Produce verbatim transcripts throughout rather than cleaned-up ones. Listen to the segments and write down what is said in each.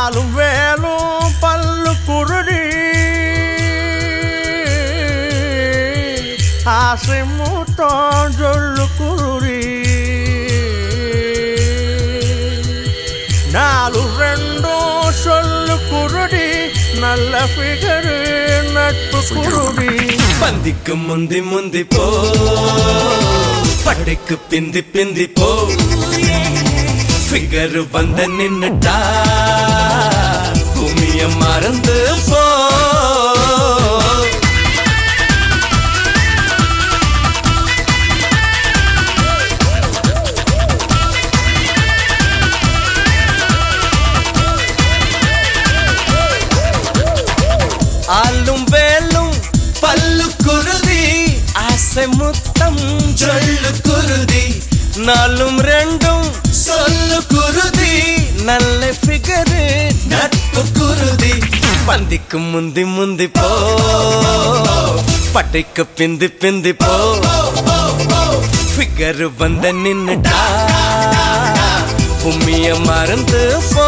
நாலும் வேலும் பல்லு குருடி ஆசை மூட்டம் சொல்லு குருடி நாலு ரெண்டும் சொல்லு குருடி நல்ல ஃபிகரு நட்பு குருடி பந்திக்கு முந்தி முந்தி போ படைக்கு பிந்தி பிந்தி போ ஃபிகரு வந்த நின்னுட்டா பூமிய மறந்து போ ஆளும் வேலும் பல்லு குருதி ஆசை முத்தம் சொல்லு குருதி நாலும் ரெண்டும் சொல்லு குருதி நல்ல ஃபிகரு நட்பு குருதி பந்திக்கு முந்தி முந்தி போ பட்டைக்கு பிந்தி பிந்தி போ ஃபிகரு வந்த நின்னுட்டா பூமிய மறந்து போ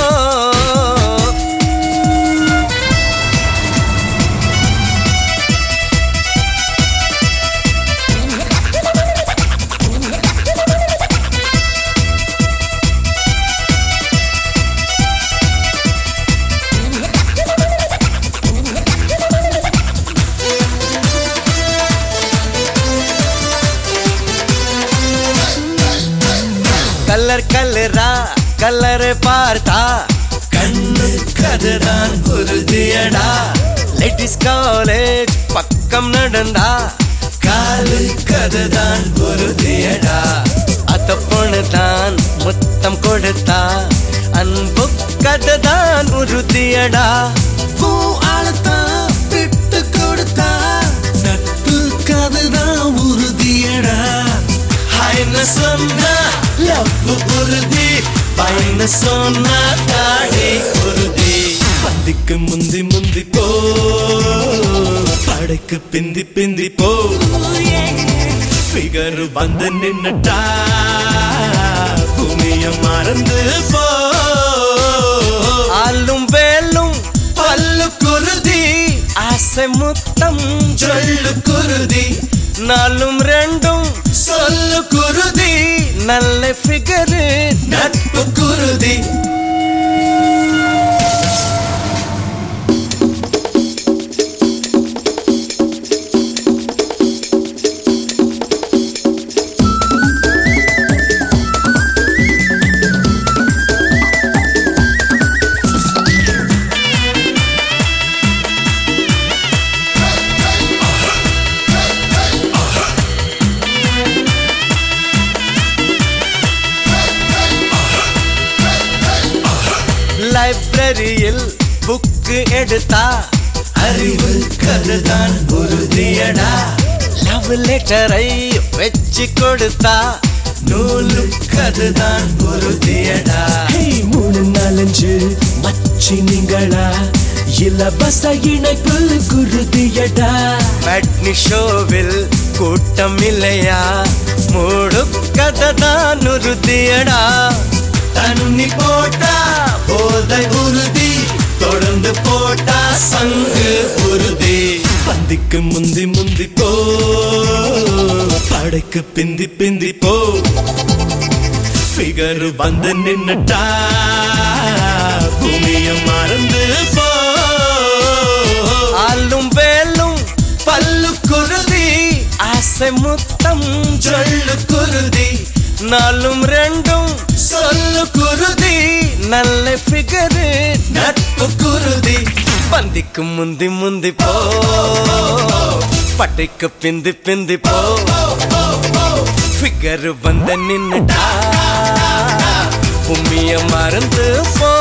கலர் கலரா கலரை பார்த்தா கண்ணு கதுதான் உறுதியடா லேடிஸ் காலேஜ் பக்கம் நடந்தா காலு கதுதான் உறுதியடா அத்த பொண்ணுதான் முத்தம் கொடுத்தா அன்பு கதுதான் உறுதியடா பூ ஆளத்தான் விட்டு கொடுத்தா நட்பு கதுதான் உறுதியடா ஹைன்னு சொன்னா லவ் உறுதி பையன்னு சொன்னா தாடி உறுதி பந்திக்கு முந்தி முந்தி போ படைக்கு பிந்தி பிந்தி போ ஃபிகரு வந்து நின்னுட்டா பூமிய மறந்து போ ஆளும் வேலும் பல்லு குருதி ஆசை முத்தம் சொல்லு குருதி நாலும் ரெண்டும் சொல்லு குருதி நல்ல ஃபிகரு நட்பு குருதி லைப்ரரியில் புக்கு எடுத்தா அறிவு கதுதான் உறுதியடா லவ் லெட்டரை வச்சு கொடுத்தா நூலு கதுதான் உறுதியடா மூணு நாலஞ்சு மச்சி நீங்களா இலவச இணைப்பு குருதியடா மேட்னி ஷோவில் கூட்டம் இல்லையா மூடு கதுதான் உறுதியடா தண்ணி போட்டா போதை உறுதி தொடர்ந்து போட்டா சங்கு உறுதி பந்திக்கு முந்தி முந்தி போ படைக்கு பிந்தி பிந்தி போ ஃபிகரு வந்து நின்னுட்டா பூமிய மறந்து போ ஆளும் வேலும் பல்லு குருதி ஆசை முத்தம் சொல்லு குருதி நாலும் ரெண்டும் சொல்லு குருதி நல்ல ஃபிகரு நட்பு குருதி பந்திக்கு முந்தி முந்தி போ பட்டைக்கு பிந்தி பிந்தி போ ஃபிகரு வந்த நின்னுட்டா பூமிய மறந்து போ